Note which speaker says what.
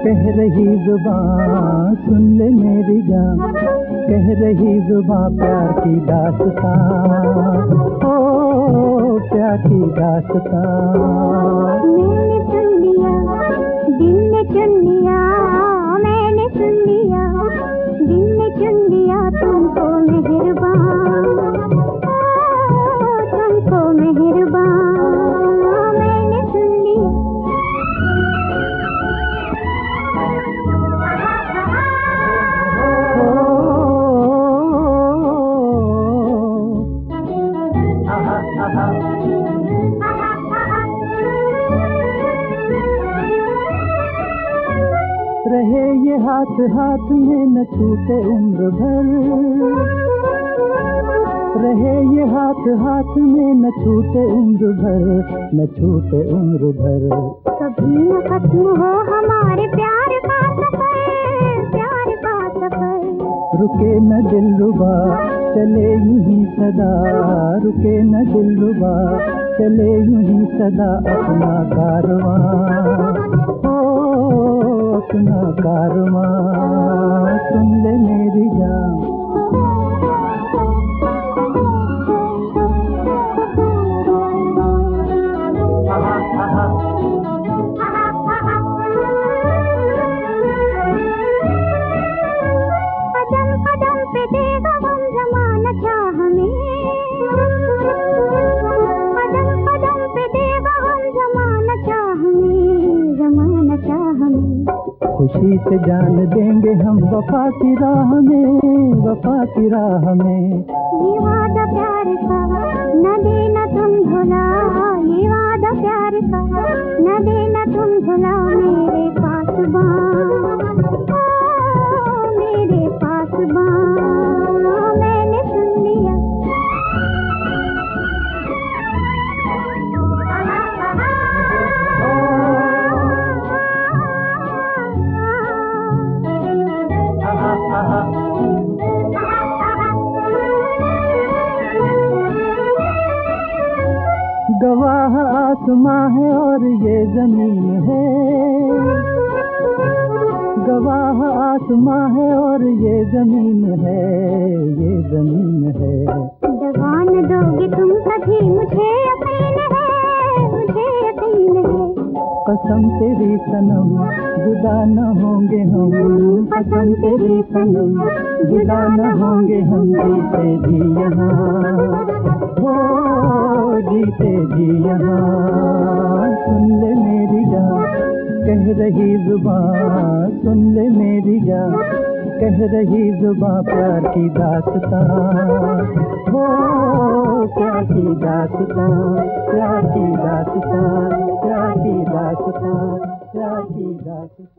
Speaker 1: कह रही जुबान सुन ले मेरी जान, कह रही जुबान प्यार की दास्तां, ओ प्यार की दास्तां।
Speaker 2: मैंने सुन लिया, दिल ने चुन लिया, मैंने सुन लिया, दिल ने चुन लिया तुमको मेहरबान, तुमको मेहरबान, मैंने सुन लिया।
Speaker 1: रहे ये हाथ हाथ में न छूटे उम्र भर, रहे ये हाथ हाथ में न छूटे उम्र भर, न छूटे उम्र भर।
Speaker 2: कभी न खत्म हो हमारे प्यार का सफर, प्यार का सफर।
Speaker 1: रुके न दिलरुबा चले यूं ही सदा, रुके न दिलरुबा चले यूं ही सदा अपना कारवां, अपना कारवां सुन ले मेरी जान।
Speaker 2: कदम कदम पे देगा हम ज़माना चाह हमें, कदम कदम पे देगा हम ज़माना चाह हमें, ज़माना चाह हमें।
Speaker 1: खुशी से जान देंगे हम वफा की राह में, वफा की राह में।
Speaker 2: ये वादा प्यार का न देना तुम भुला, ये वादा प्यार का न देना तुम भुला, मेरे पासबान, मेरे पासबान, मैंने सुन लिया।
Speaker 1: गवाह आसमां है और ये जमीन है, गवाह आसमां है और ये जमीन है, ये जमीन है।
Speaker 2: दगा न दोगे तुम कभी मुझे यकीन है, मुझे यकीन है।
Speaker 1: कसम तेरी सनम जुदा न होंगे हम, कसम तेरी सनम जुदा न होंगे हम, जीते जी यहाँ, हो जीते जी यहाँ। सुन ले मेरी जान कह रही जुबान, सुन ले मेरी जान कह रही जुबान प्यार की दास्तां, हो प्यार की दास्तां, प्यार की दास्तां, प्यार की दास्तां, प्यार की दास्तां।